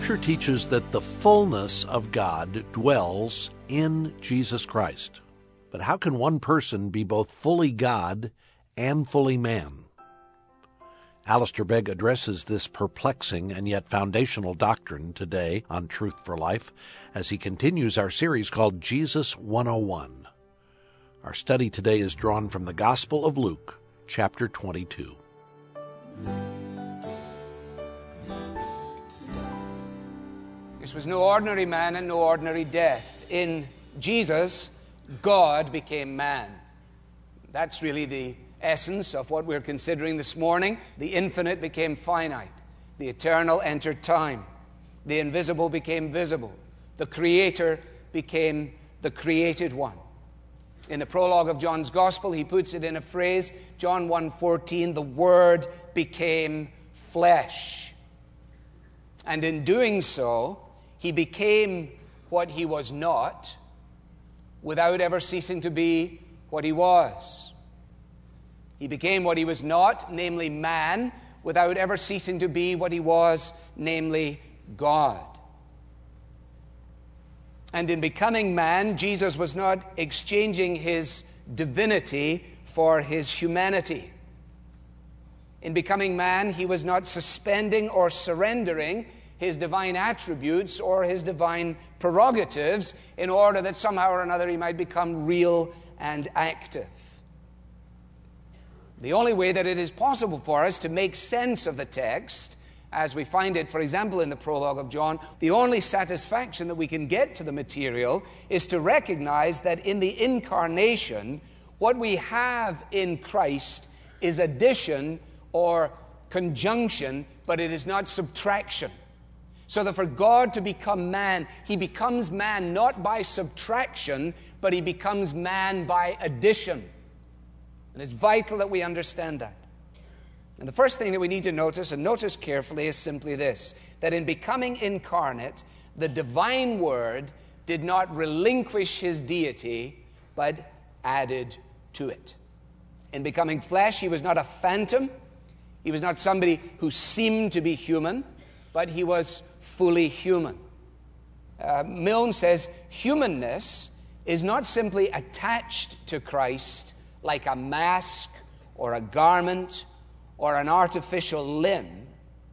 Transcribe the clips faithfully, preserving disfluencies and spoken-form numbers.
Scripture teaches that the fullness of God dwells in Jesus Christ. But how can one person be both fully God and fully man? Alistair Begg addresses this perplexing and yet foundational doctrine today on Truth for Life as he continues our series called Jesus one oh one. Our study today is drawn from the Gospel of Luke, chapter twenty-two. This was no ordinary man and no ordinary death. In Jesus, God became man. That's really the essence of what we're considering this morning. The infinite became finite. The eternal entered time. The invisible became visible. The Creator became the created one. In the prologue of John's Gospel, he puts it in a phrase, John one fourteen, the Word became flesh. And in doing so, he became what he was not without ever ceasing to be what he was. He became what he was not, namely man, without ever ceasing to be what he was, namely God. And in becoming man, Jesus was not exchanging his divinity for his humanity. In becoming man, he was not suspending or surrendering his divine attributes or his divine prerogatives in order that somehow or another he might become real and active. The only way that it is possible for us to make sense of the text, as we find it, for example, in the prologue of John, the only satisfaction that we can get to the material is to recognize that in the incarnation, what we have in Christ is addition or conjunction, but it is not subtraction. So that for God to become man, he becomes man not by subtraction, but he becomes man by addition. And it's vital that we understand that. And the first thing that we need to notice, and notice carefully, is simply this, that in becoming incarnate, the divine Word did not relinquish his deity, but added to it. In becoming flesh, he was not a phantom. He was not somebody who seemed to be human, but he was fully human. Uh, Milne says, humanness is not simply attached to Christ like a mask or a garment or an artificial limb.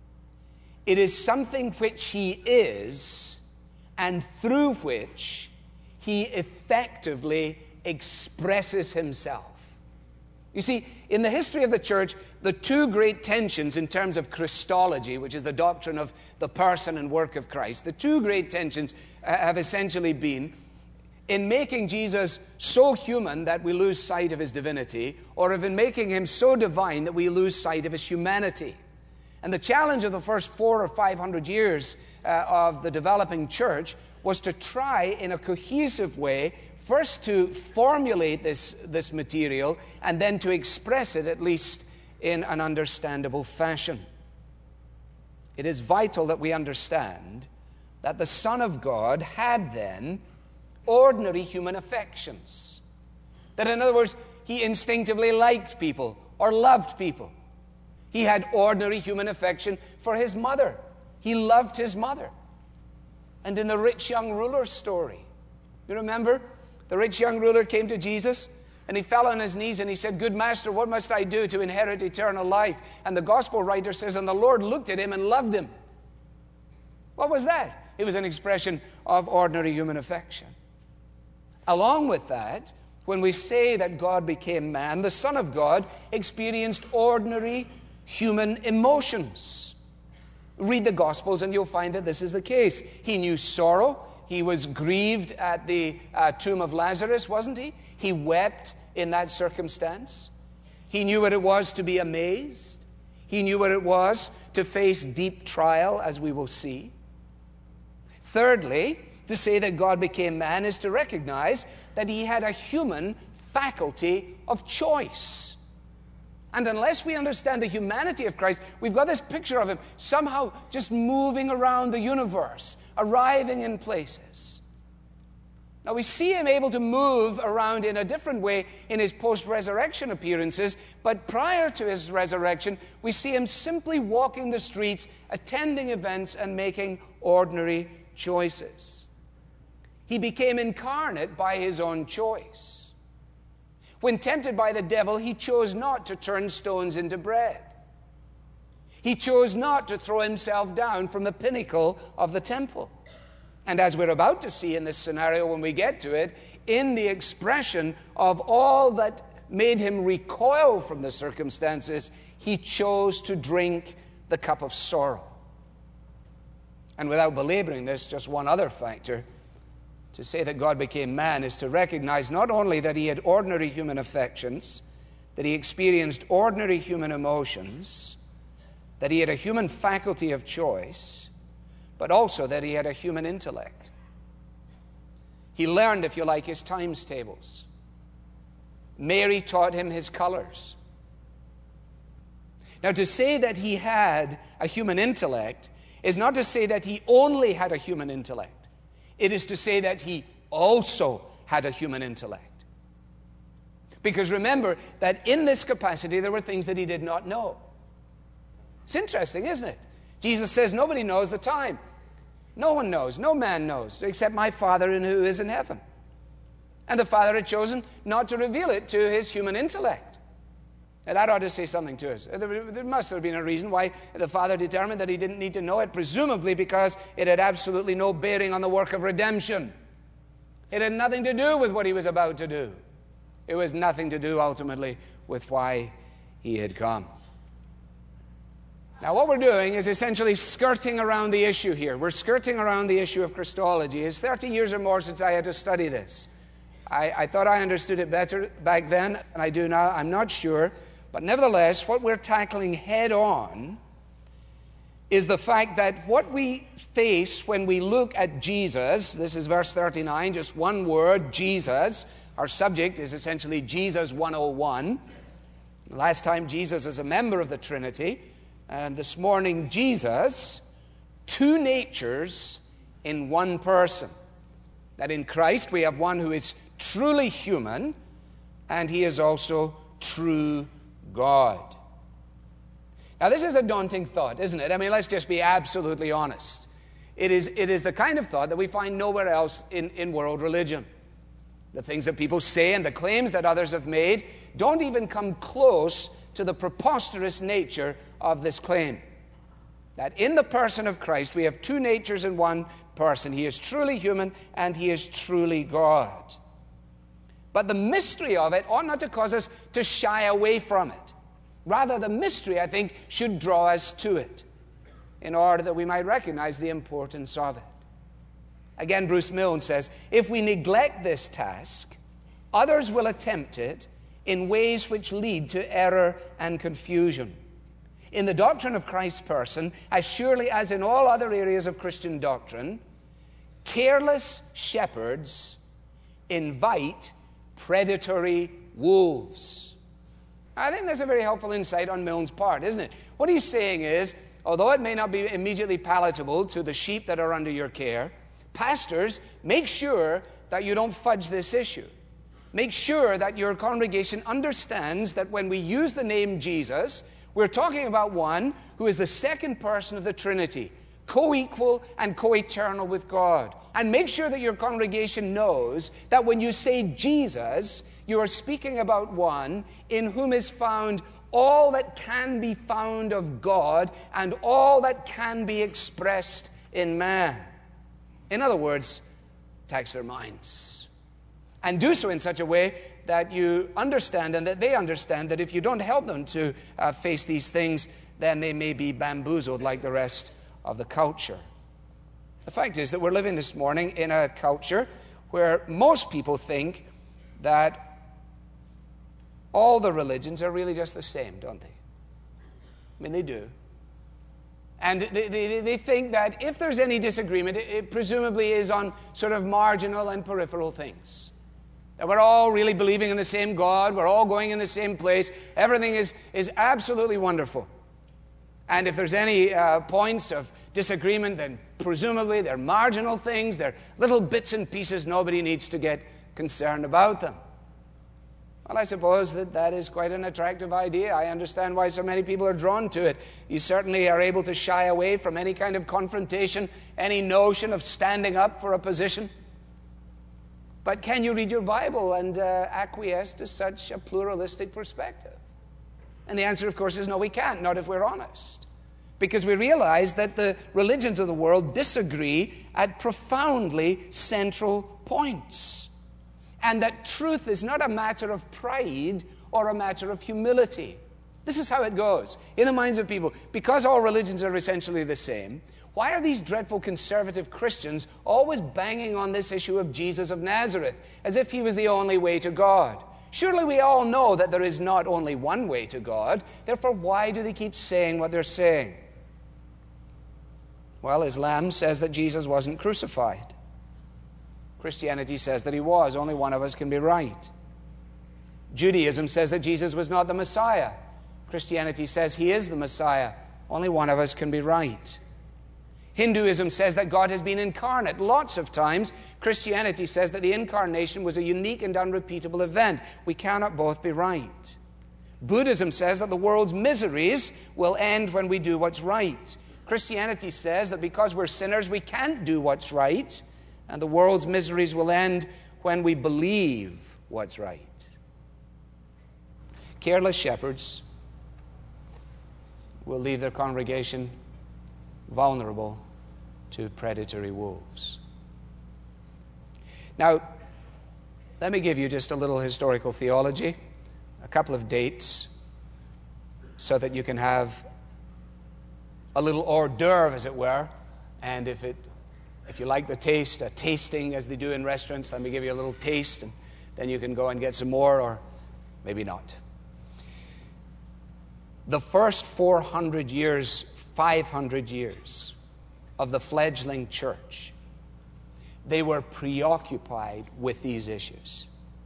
It is something which he is and through which he effectively expresses himself. You see, in the history of the church, the two great tensions in terms of Christology, which is the doctrine of the person and work of Christ, the two great tensions uh, have essentially been in making Jesus so human that we lose sight of his divinity, or of in making him so divine that we lose sight of his humanity. And the challenge of the first four or five hundred years uh, of the developing church was to try in a cohesive way first to formulate this, this material and then to express it at least in an understandable fashion. It is vital that we understand that the Son of God had then ordinary human affections. That in other words, he instinctively liked people or loved people. He had ordinary human affection for his mother. He loved his mother. And in the rich young ruler story, you remember? The rich young ruler came to Jesus and he fell on his knees and he said, "Good master, what must I do to inherit eternal life?" And the gospel writer says, and the Lord looked at him and loved him. What was that? It was an expression of ordinary human affection. Along with that, when we say that God became man, the Son of God experienced ordinary human emotions. Read the Gospels and you'll find that this is the case. He knew sorrow. He was grieved at the uh, tomb of Lazarus, wasn't he? He wept in that circumstance. He knew what it was to be amazed. He knew what it was to face deep trial, as we will see. Thirdly, to say that God became man is to recognize that he had a human faculty of choice. And unless we understand the humanity of Christ, we've got this picture of him somehow just moving around the universe, arriving in places. Now, we see him able to move around in a different way in his post-resurrection appearances, but prior to his resurrection, we see him simply walking the streets, attending events, and making ordinary choices. He became incarnate by his own choice. When tempted by the devil, he chose not to turn stones into bread. He chose not to throw himself down from the pinnacle of the temple. And as we're about to see in this scenario when we get to it, in the expression of all that made him recoil from the circumstances, he chose to drink the cup of sorrow. And without belaboring this, just one other factor, to say that God became man is to recognize not only that he had ordinary human affections, that he experienced ordinary human emotions, that he had a human faculty of choice, but also that he had a human intellect. He learned, if you like, his times tables. Mary taught him his colors. Now, to say that he had a human intellect is not to say that he only had a human intellect. It is to say that he also had a human intellect. Because remember that in this capacity there were things that he did not know. It's interesting, isn't it? Jesus says nobody knows the time. No one knows. No man knows except my Father who is in heaven. And the Father had chosen not to reveal it to his human intellect. And that ought to say something to us. There must have been a reason why the Father determined that he didn't need to know it, presumably because it had absolutely no bearing on the work of redemption. It had nothing to do with what he was about to do. It was nothing to do ultimately with why he had come. Now, what we're doing is essentially skirting around the issue here. We're skirting around the issue of Christology. It's thirty years or more since I had to study this. I, I thought I understood it better back then, and I do now. I'm not sure. But nevertheless, what we're tackling head on is the fact that what we face when we look at Jesus, this is verse thirty-nine, just one word, Jesus. Our subject is essentially Jesus one oh one. Last time, Jesus is a member of the Trinity. And this morning, Jesus, two natures in one person. That in Christ we have one who is truly human, and he is also true God. Now, this is a daunting thought, isn't it? I mean, let's just be absolutely honest. It is, it is the kind of thought that we find nowhere else in, in world religion. The things that people say and the claims that others have made don't even come close to the preposterous nature of this claim. That in the person of Christ we have two natures in one person. He is truly human and he is truly God. But the mystery of it ought not to cause us to shy away from it. Rather, the mystery, I think, should draw us to it in order that we might recognize the importance of it. Again, Bruce Milne says, if we neglect this task, others will attempt it in ways which lead to error and confusion. In the doctrine of Christ's person, as surely as in all other areas of Christian doctrine, careless shepherds invite predatory wolves. I think that's a very helpful insight on Milne's part, isn't it? What he's saying is, although it may not be immediately palatable to the sheep that are under your care, pastors, make sure that you don't fudge this issue. Make sure that your congregation understands that when we use the name Jesus, we're talking about one who is the second person of the Trinity, co-equal and co-eternal with God. And make sure that your congregation knows that when you say Jesus, you are speaking about one in whom is found all that can be found of God and all that can be expressed in man. In other words, tax their minds. And do so in such a way that you understand and that they understand that if you don't help them to uh, face these things, then they may be bamboozled like the rest of the culture. The fact is that we're living this morning in a culture where most people think that all the religions are really just the same, don't they? I mean, they do. And they, they, they think that if there's any disagreement, it, it presumably is on sort of marginal and peripheral things. That we're all really believing in the same God, we're all going in the same place, everything is, is absolutely wonderful. And if there's any uh, points of disagreement, then presumably they're marginal things, they're little bits and pieces, nobody needs to get concerned about them. Well, I suppose that that is quite an attractive idea. I understand why so many people are drawn to it. You certainly are able to shy away from any kind of confrontation, any notion of standing up for a position. But can you read your Bible and uh, acquiesce to such a pluralistic perspective? And the answer, of course, is no, we can't, not if we're honest. Because we realize that the religions of the world disagree at profoundly central points. And that truth is not a matter of pride or a matter of humility. This is how it goes in the minds of people. Because all religions are essentially the same, why are these dreadful conservative Christians always banging on this issue of Jesus of Nazareth, as if he was the only way to God? Surely we all know that there is not only one way to God. Therefore, why do they keep saying what they're saying? Well, Islam says that Jesus wasn't crucified. Christianity says that he was. Only one of us can be right. Judaism says that Jesus was not the Messiah. Christianity says he is the Messiah. Only one of us can be right. Hinduism says that God has been incarnate lots of times. Christianity says that the incarnation was a unique and unrepeatable event. We cannot both be right. Buddhism says that the world's miseries will end when we do what's right. Christianity says that because we're sinners, we can't do what's right, and the world's miseries will end when we believe what's right. Careless shepherds will leave their congregation vulnerable to predatory wolves. Now, let me give you just a little historical theology, a couple of dates, so that you can have a little hors d'oeuvre, as it were, and if it, if you like the taste, a tasting as they do in restaurants, let me give you a little taste, and then you can go and get some more, or maybe not. The first four hundred years, five hundred years of the fledgling church, they were preoccupied with these issues.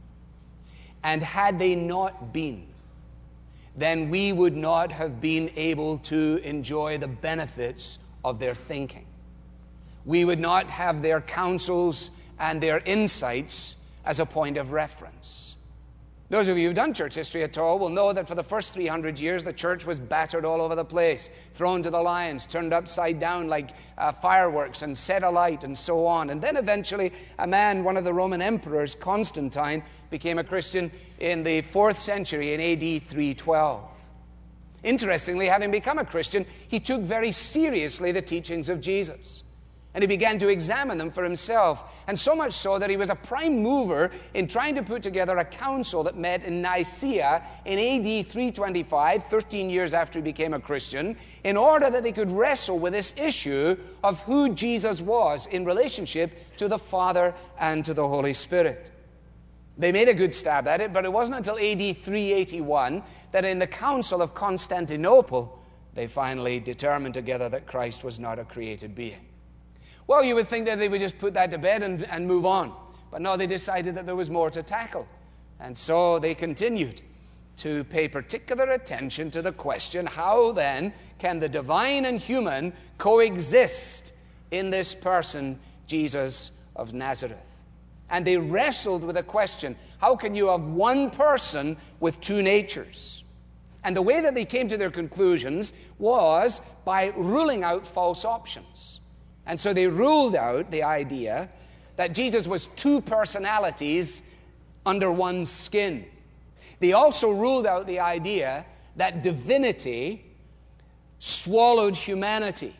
And had they not been, then we would not have been able to enjoy the benefits of their thinking. We would not have their counsels and their insights as a point of reference. Those of you who've done church history at all will know that for the first three hundred years, the church was battered all over the place, thrown to the lions, turned upside down like uh, fireworks, and set alight, and so on. And then eventually, a man, one of the Roman emperors, Constantine, became a Christian in the fourth century in A D three twelve. Interestingly, having become a Christian, he took very seriously the teachings of Jesus. And he began to examine them for himself. And so much so that he was a prime mover in trying to put together a council that met in Nicaea in A D three twenty-five, thirteen years after he became a Christian, in order that they could wrestle with this issue of who Jesus was in relationship to the Father and to the Holy Spirit. They made a good stab at it, but it wasn't until A D three eighty-one that in the Council of Constantinople, they finally determined together that Christ was not a created being. Well, you would think that they would just put that to bed and, and move on. But no, they decided that there was more to tackle. And so they continued to pay particular attention to the question, how then can the divine and human coexist in this person, Jesus of Nazareth? And they wrestled with a question, how can you have one person with two natures? And the way that they came to their conclusions was by ruling out false options. And so they ruled out the idea that Jesus was two personalities under one skin. They also ruled out the idea that divinity swallowed humanity,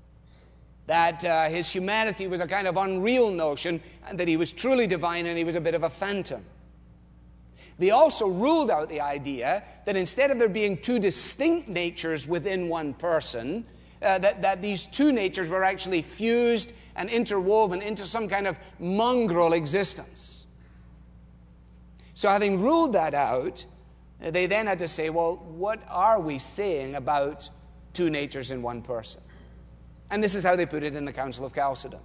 that uh, his humanity was a kind of unreal notion, and that he was truly divine and he was a bit of a phantom. They also ruled out the idea that instead of there being two distinct natures within one person, Uh, that, that these two natures were actually fused and interwoven into some kind of mongrel existence. So having ruled that out, they then had to say, well, what are we saying about two natures in one person? And this is how they put it in the Council of Chalcedon.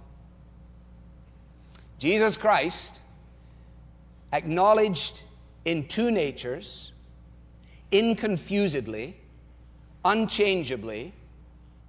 Jesus Christ, acknowledged in two natures, inconfusedly, unchangeably,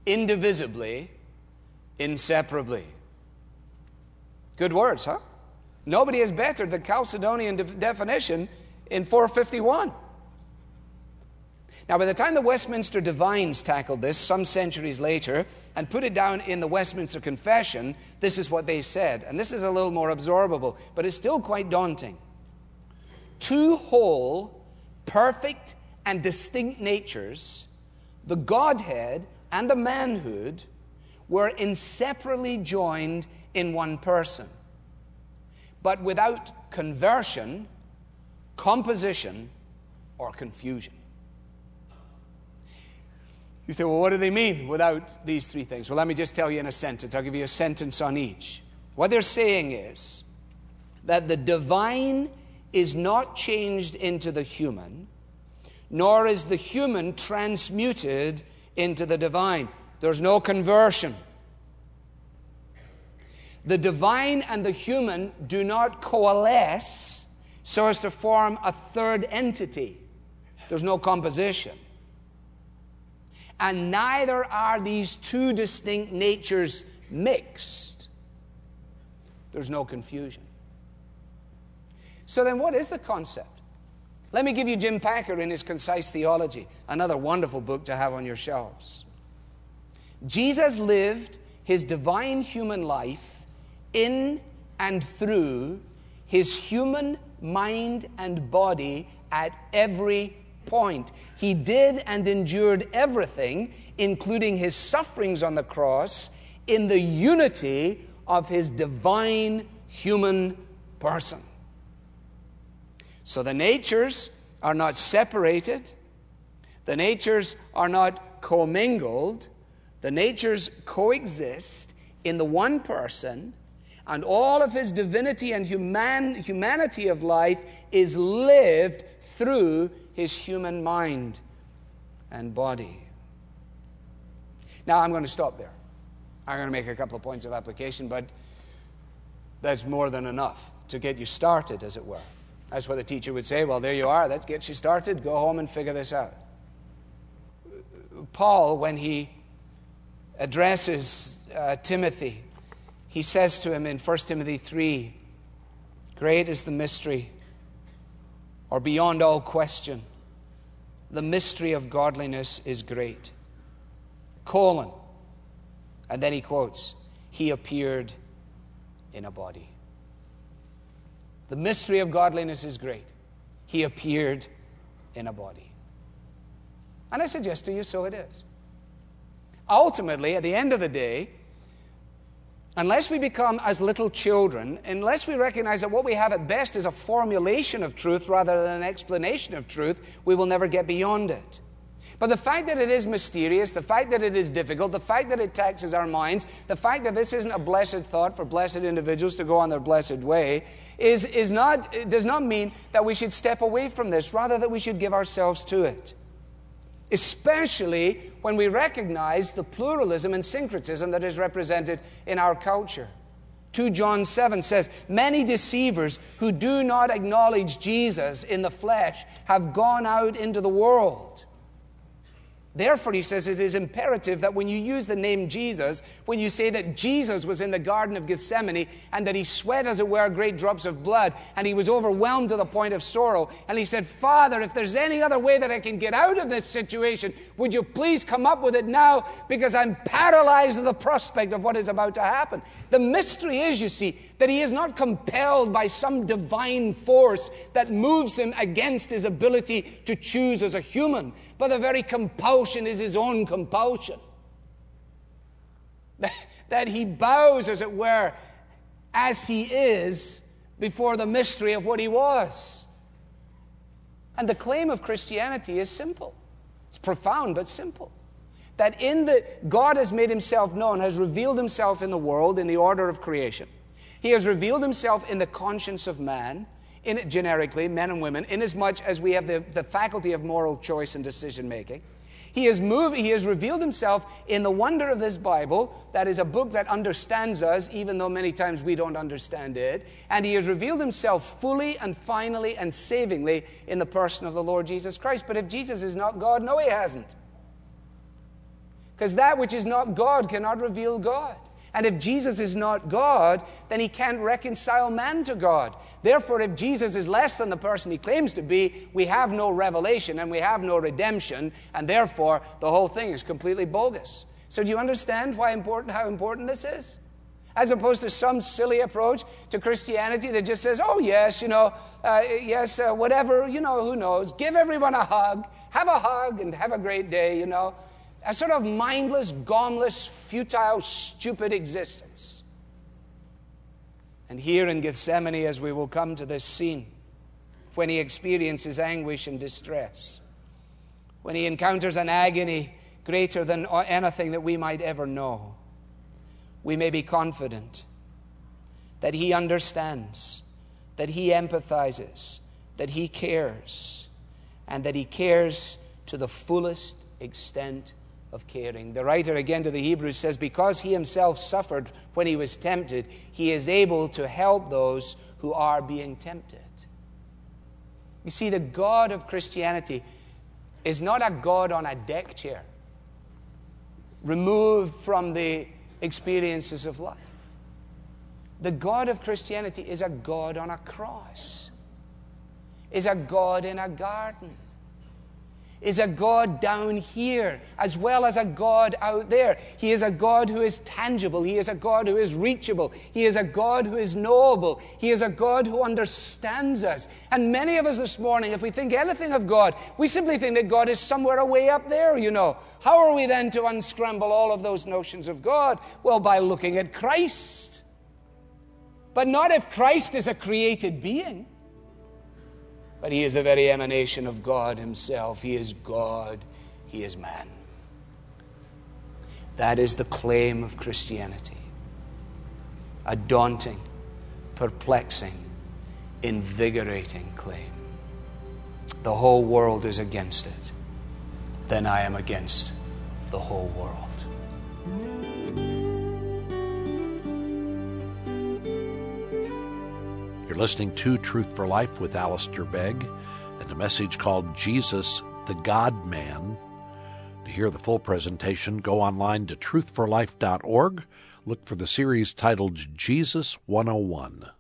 indivisibly, inseparably. Good words, huh? Nobody has bettered the Chalcedonian de- definition in four fifty-one. Now, by the time the Westminster Divines tackled this some centuries later and put it down in the Westminster Confession, this is what they said. And this is a little more absorbable, but it's still quite daunting. Two whole, perfect, and distinct natures, the Godhead and the manhood, were inseparably joined in one person, but without conversion, composition, or confusion. You say, well, what do they mean without these three things? Well, let me just tell you in a sentence. I'll give you a sentence on each. What they're saying is that the divine is not changed into the human, nor is the human transmuted into the divine. There's no conversion. The divine and the human do not coalesce so as to form a third entity. There's no composition. And neither are these two distinct natures mixed. There's no confusion. So then what is the concept? Let me give you Jim Packer in his Concise Theology, another wonderful book to have on your shelves. Jesus lived his divine human life in and through his human mind and body at every point. He did and endured everything, including his sufferings on the cross, in the unity of his divine human person. So the natures are not separated. The natures are not commingled. The natures coexist in the one person, and all of his divinity and human, humanity of life is lived through his human mind and body. Now, I'm going to stop there. I'm going to make a couple of points of application, but that's more than enough to get you started, as it were. That's what the teacher would say. Well, there you are. That gets you started. Go home and figure this out. Paul, when he addresses uh, Timothy, he says to him in First Timothy three, great is the mystery, or beyond all question, the mystery of godliness is great. Colon. And then he quotes, he appeared in a body. The mystery of godliness is great. He appeared in a body. And I suggest to you, so it is. Ultimately, at the end of the day, unless we become as little children, unless we recognize that what we have at best is a formulation of truth rather than an explanation of truth, we will never get beyond it. But the fact that it is mysterious, the fact that it is difficult, the fact that it taxes our minds, the fact that this isn't a blessed thought for blessed individuals to go on their blessed way, is, is not, it does not mean that we should step away from this, rather that we should give ourselves to it. Especially when we recognize the pluralism and syncretism that is represented in our culture. Second John seven says, many deceivers who do not acknowledge Jesus in the flesh have gone out into the world. Therefore, he says, it is imperative that when you use the name Jesus, when you say that Jesus was in the Garden of Gethsemane and that he sweat, as it were, great drops of blood, and he was overwhelmed to the point of sorrow, and he said, Father, if there's any other way that I can get out of this situation, would you please come up with it now, because I'm paralyzed at the prospect of what is about to happen. The mystery is, you see, that he is not compelled by some divine force that moves him against his ability to choose as a human, but the very compulsion is his own compulsion. That, that he bows, as it were, as he is before the mystery of what he was. And the claim of Christianity is simple. It's profound but simple. That in the God has made himself known, has revealed himself in the world in the order of creation. He has revealed himself in the conscience of man, in it generically, men and women, inasmuch as we have the, the faculty of moral choice and decision making. He has moved, he has revealed himself in the wonder of this Bible, that is a book that understands us, even though many times we don't understand it. And he has revealed himself fully and finally and savingly in the person of the Lord Jesus Christ. But if Jesus is not God, no, he hasn't. Because that which is not God cannot reveal God. And if Jesus is not God, then he can't reconcile man to God. Therefore, if Jesus is less than the person he claims to be, we have no revelation and we have no redemption, and therefore the whole thing is completely bogus. So do you understand why important, how important this is? As opposed to some silly approach to Christianity that just says, oh yes, you know, uh, yes, uh, whatever, you know, who knows, give everyone a hug, have a hug and have a great day, you know. A sort of mindless, gomless, futile, stupid existence. And here in Gethsemane, as we will come to this scene, when he experiences anguish and distress, when he encounters an agony greater than anything that we might ever know, we may be confident that he understands, that he empathizes, that he cares, and that he cares to the fullest extent of caring. The writer again to the Hebrews says, because he himself suffered when he was tempted, he is able to help those who are being tempted. You see, the God of Christianity is not a God on a deck chair, removed from the experiences of life. The God of Christianity is a God on a cross, is a God in a garden, is a God down here as well as a God out there. He is a God who is tangible. He is a God who is reachable. He is a God who is knowable. He is a God who understands us. And many of us this morning, if we think anything of God, we simply think that God is somewhere away up there, you know. How are we then to unscramble all of those notions of God? Well, by looking at Christ. But not if Christ is a created being. But he is the very emanation of God himself. He is God. He is man. That is the claim of Christianity. A daunting, perplexing, invigorating claim. The whole world is against it. Then I am against the whole world. You're listening to Truth for Life with Alistair Begg and a message called Jesus, the God-Man. To hear the full presentation, go online to truth for life dot org. Look for the series titled Jesus one oh one.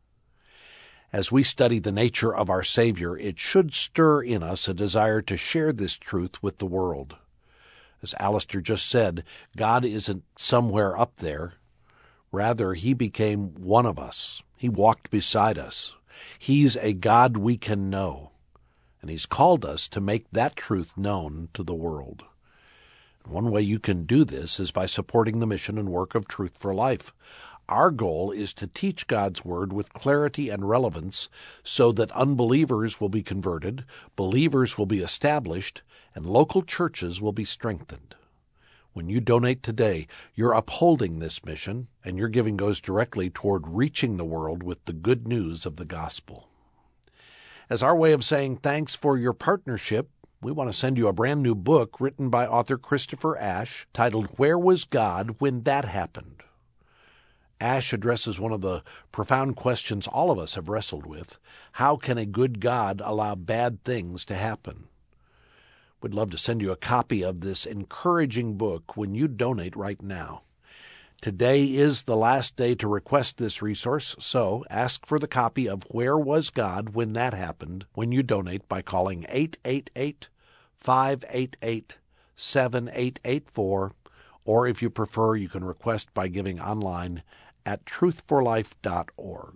As we study the nature of our Savior, it should stir in us a desire to share this truth with the world. As Alistair just said, God isn't somewhere up there. Rather, he became one of us. He walked beside us. He's a God we can know, and he's called us to make that truth known to the world. One way you can do this is by supporting the mission and work of Truth for Life. Our goal is to teach God's Word with clarity and relevance so that unbelievers will be converted, believers will be established, and local churches will be strengthened. When you donate today, you're upholding this mission, and your giving goes directly toward reaching the world with the good news of the gospel. As our way of saying thanks for your partnership, we want to send you a brand new book written by author Christopher Ash titled Where Was God When That Happened? Ash addresses one of the profound questions all of us have wrestled with. How can a good God allow bad things to happen? We'd love to send you a copy of this encouraging book when you donate right now. Today is the last day to request this resource, so ask for the copy of Where Was God When That Happened when you donate by calling eight eight eight, five eight eight, seven eight eight four, or if you prefer, you can request by giving online at truth for life dot org.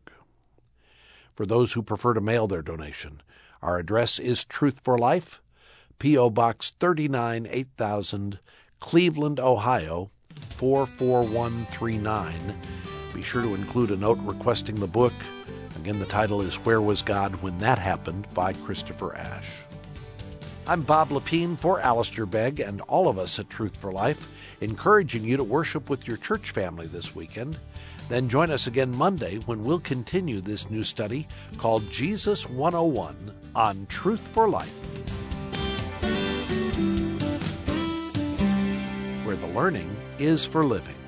For those who prefer to mail their donation, our address is Truth for Life, P O. Box thirty-nine, eight thousand, Cleveland, Ohio, four four one three nine. Be sure to include a note requesting the book. Again, the title is Where Was God When That Happened by Christopher Ash. I'm Bob Lepine for Alistair Begg and all of us at Truth for Life, encouraging you to worship with your church family this weekend. Then join us again Monday when we'll continue this new study called Jesus one oh one on Truth for Life, where the learning is for living.